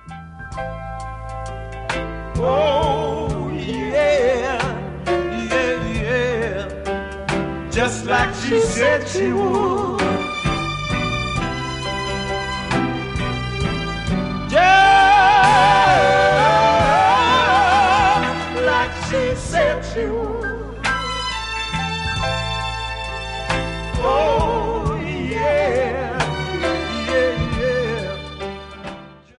Oh, yeah, yeah, yeah. Just like she said she would.